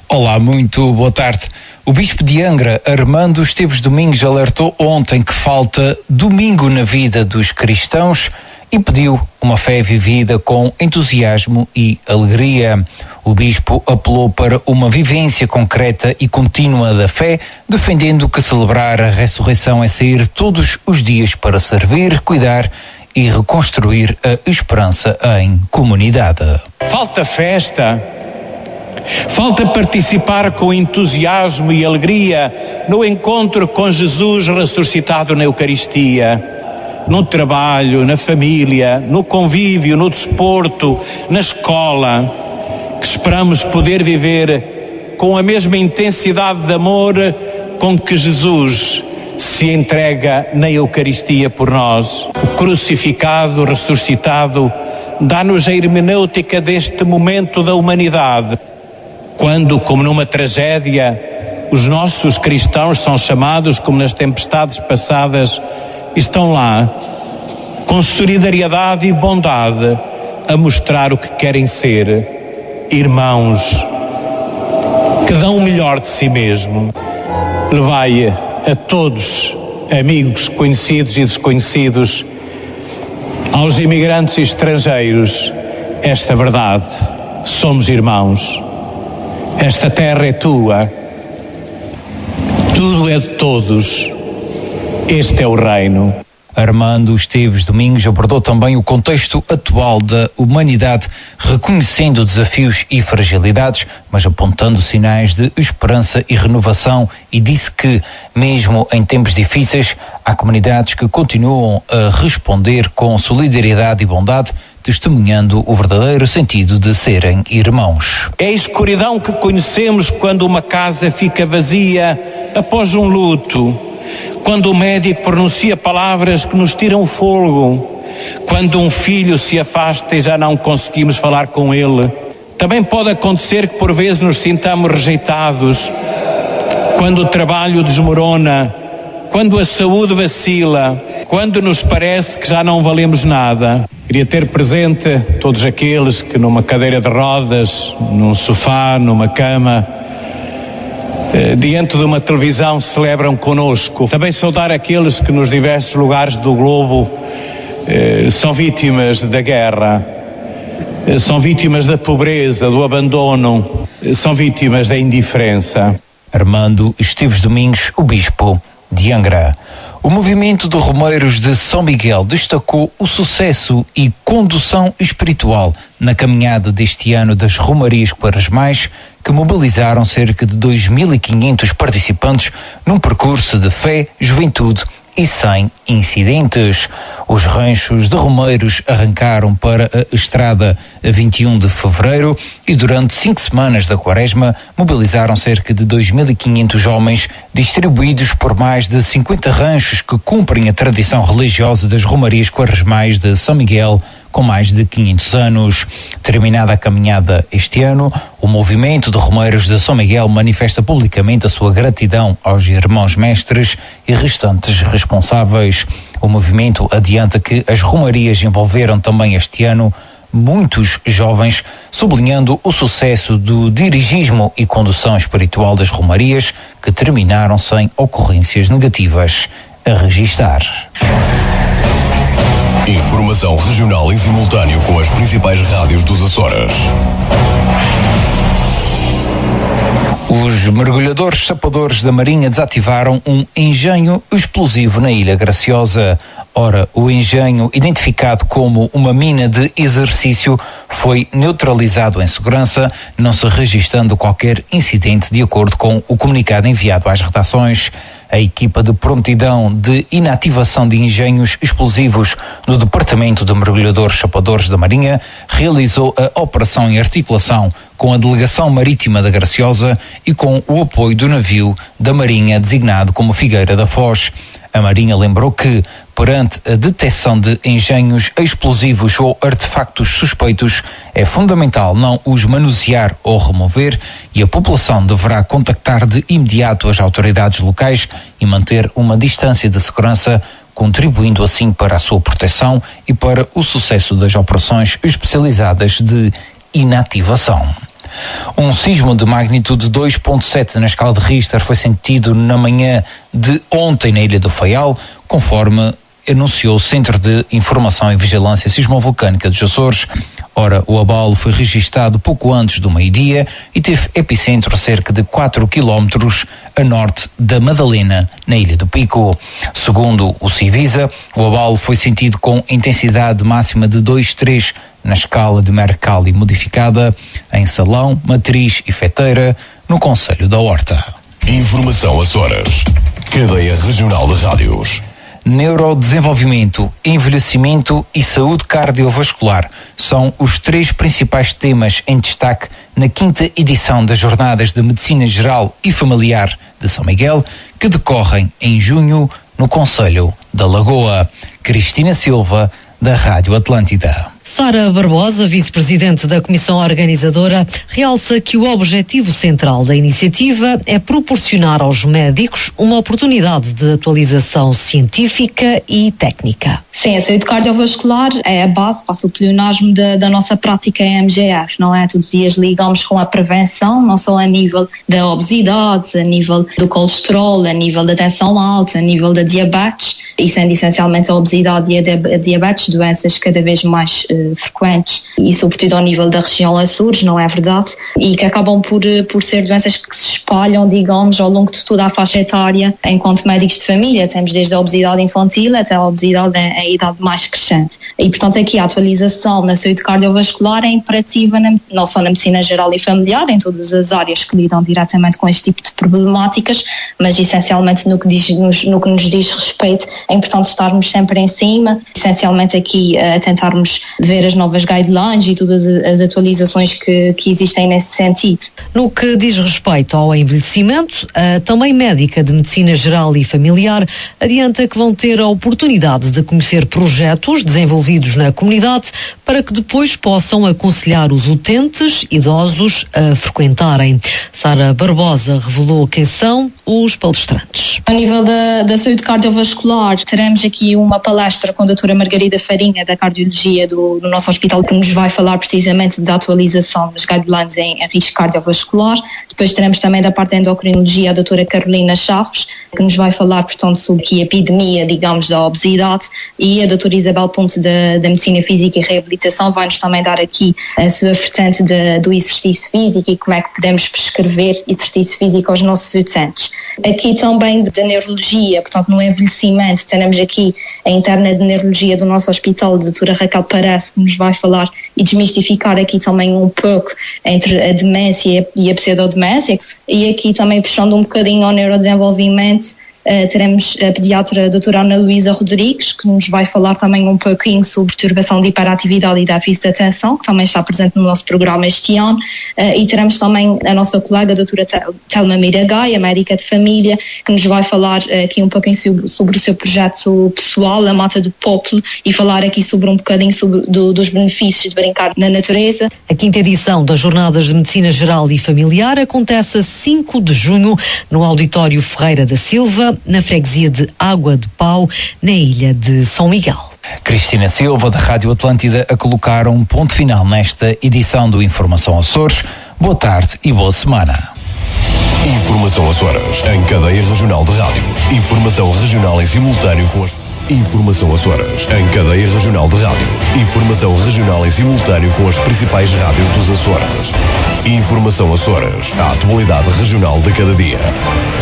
Olá, muito boa tarde. O Bispo de Angra, Armando Esteves Domingos, alertou ontem que falta domingo na vida dos cristãos e pediu uma fé vivida com entusiasmo e alegria. O Bispo apelou para uma vivência concreta e contínua da fé, defendendo que celebrar a ressurreição é sair todos os dias para servir, cuidar e reconstruir a esperança em comunidade. Falta festa, falta participar com entusiasmo e alegria no encontro com Jesus ressuscitado na Eucaristia, no trabalho, na família, no convívio, no desporto, na escola, que esperamos poder viver com a mesma intensidade de amor com que Jesus se entrega na Eucaristia por nós. O crucificado, ressuscitado, dá-nos a hermenêutica deste momento da humanidade, quando, como numa tragédia, os nossos cristãos são chamados, como nas tempestades passadas, estão lá, com solidariedade e bondade, a mostrar o que querem ser, irmãos, que dão o melhor de si mesmo. Levai a todos, amigos, conhecidos e desconhecidos, aos imigrantes e estrangeiros, esta verdade: somos irmãos, esta terra é tua, tudo é de todos, este é o reino. Armando Esteves Domingos abordou também o contexto atual da humanidade, reconhecendo desafios e fragilidades, mas apontando sinais de esperança e renovação, e disse que, mesmo em tempos difíceis, há comunidades que continuam a responder com solidariedade e bondade, testemunhando o verdadeiro sentido de serem irmãos. É a escuridão que conhecemos quando uma casa fica vazia após um luto, quando o médico pronuncia palavras que nos tiram o fôlego, quando um filho se afasta e já não conseguimos falar com ele. Também pode acontecer que por vezes nos sintamos rejeitados, quando o trabalho desmorona, quando a saúde vacila, quando nos parece que já não valemos nada. Queria ter presente todos aqueles que numa cadeira de rodas, num sofá, numa cama, diante de uma televisão, celebram conosco. Também saudar aqueles que nos diversos lugares do globo são vítimas da guerra, são vítimas da pobreza, do abandono, são vítimas da indiferença. Armando Esteves Domingos, o Bispo de Angra. O movimento de Romeiros de São Miguel destacou o sucesso e condução espiritual na caminhada deste ano das Romarias Quaresmais, que mobilizaram cerca de 2.500 participantes num percurso de fé, juventude e sem incidentes. Os ranchos de Romeiros arrancaram para a estrada a 21 de fevereiro e durante 5 semanas da Quaresma mobilizaram cerca de 2.500 homens distribuídos por mais de 50 ranchos que cumprem a tradição religiosa das Romarias Quaresmais de São Miguel, com mais de 500 anos. Terminada a caminhada este ano, o movimento de Romeiros de São Miguel manifesta publicamente a sua gratidão aos irmãos mestres e restantes responsáveis. O movimento adianta que as romarias envolveram também este ano muitos jovens, sublinhando o sucesso do dirigismo e condução espiritual das romarias, que terminaram sem ocorrências negativas a registar. Informação regional em simultâneo com as principais rádios dos Açores. Os mergulhadores sapadores da Marinha desativaram um engenho explosivo na Ilha Graciosa. Ora, o engenho, identificado como uma mina de exercício, foi neutralizado em segurança, não se registrando qualquer incidente, de acordo com o comunicado enviado às redações. A equipa de prontidão de inativação de engenhos explosivos no Departamento de Mergulhadores Sapadores da Marinha realizou a operação em articulação com a Delegação Marítima da Graciosa e com o apoio do navio da Marinha designado como Figueira da Foz. A Marinha lembrou que, perante a detecção de engenhos explosivos ou artefactos suspeitos, é fundamental não os manusear ou remover, e a população deverá contactar de imediato as autoridades locais e manter uma distância de segurança, contribuindo assim para a sua proteção e para o sucesso das operações especializadas de inativação. Um sismo de magnitude 2.7 na escala de Richter foi sentido na manhã de ontem na Ilha do Faial, conforme anunciou o Centro de Informação e Vigilância Sismovolcânica dos Açores. Ora, o abalo foi registado pouco antes do meio-dia e teve epicentro a cerca de 4 quilómetros a norte da Madalena, na Ilha do Pico. Segundo o Civisa, o abalo foi sentido com intensidade máxima de 2,3 na escala de Mercalli modificada em Salão, Matriz e Feteira, no concelho da Horta. Informação Açores. Cadeia Regional de Rádios. Neurodesenvolvimento, envelhecimento e saúde cardiovascular são os 3 principais temas em destaque na 5ª edição das Jornadas de Medicina Geral e Familiar de São Miguel, que decorrem em junho no concelho da Lagoa. Cristina Silva, da Rádio Atlântida. Sara Barbosa, vice-presidente da Comissão Organizadora, realça que o objetivo central da iniciativa é proporcionar aos médicos uma oportunidade de atualização científica e técnica. Sim, a saúde cardiovascular é a base, passa o pleonasmo da nossa prática em MGF, não é? Todos os dias lidamos com a prevenção, não só a nível da obesidade, a nível do colesterol, a nível da tensão alta, a nível da diabetes, e sendo essencialmente a obesidade e a diabetes doenças cada vez mais frequentes e sobretudo ao nível da região Açores, não é verdade? E que acabam por ser doenças que se espalham, digamos, ao longo de toda a faixa etária enquanto médicos de família. Temos desde a obesidade infantil até a obesidade em idade mais crescente. E, portanto, aqui a atualização na saúde cardiovascular é imperativa não só na medicina geral e familiar, em todas as áreas que lidam diretamente com este tipo de problemáticas, mas essencialmente no que nos diz respeito, é importante estarmos sempre em cima, essencialmente aqui a tentarmos ver as novas guidelines e todas as atualizações que existem nesse sentido. No que diz respeito ao envelhecimento, a também médica de Medicina Geral e Familiar adianta que vão ter a oportunidade de conhecer projetos desenvolvidos na comunidade para que depois possam aconselhar os utentes idosos a frequentarem. Sara Barbosa revelou quem são os palestrantes. A nível da saúde cardiovascular, teremos aqui uma palestra com a doutora Margarida Farinha, da Cardiologia do nosso hospital, que nos vai falar precisamente da atualização das guidelines em risco cardiovascular. Depois teremos também da parte da endocrinologia a doutora Carolina Chaves, que nos vai falar, portanto, sobre a epidemia, digamos, da obesidade, e a doutora Isabel Ponte da Medicina Física e Reabilitação vai-nos também dar aqui a sua vertente do exercício físico e como é que podemos prescrever exercício físico aos nossos utentes. Aqui também da neurologia, portanto, no envelhecimento, teremos aqui a interna de neurologia do nosso hospital, a doutora Raquel Parece, que nos vai falar e desmistificar aqui também um pouco entre a demência e a pseudodemência. E aqui também puxando um bocadinho ao neurodesenvolvimento, teremos a pediatra a doutora Ana Luísa Rodrigues, que nos vai falar também um pouquinho sobre perturbação de hiperatividade e déficit de atenção, que também está presente no nosso programa este ano, e teremos também a nossa colega a doutora Telma Miragai, a médica de família, que nos vai falar aqui um pouquinho sobre o seu projeto pessoal, a Mata do Popolo, e falar aqui sobre um bocadinho dos benefícios de brincar na natureza. A 5ª edição das Jornadas de Medicina Geral e Familiar acontece a 5 de junho no Auditório Ferreira da Silva, na freguesia de Água de Pau, na ilha de São Miguel. Cristina Silva, da Rádio Atlântida, a colocar um ponto final nesta edição do Informação Açores. Boa tarde e boa semana. Informação Açores, em cadeia regional de rádios. Informação regional em simultâneo com as... Informação Açores, em cadeia regional de rádios. Informação regional em simultâneo com as principais rádios dos Açores. Informação Açores, a atualidade regional de cada dia.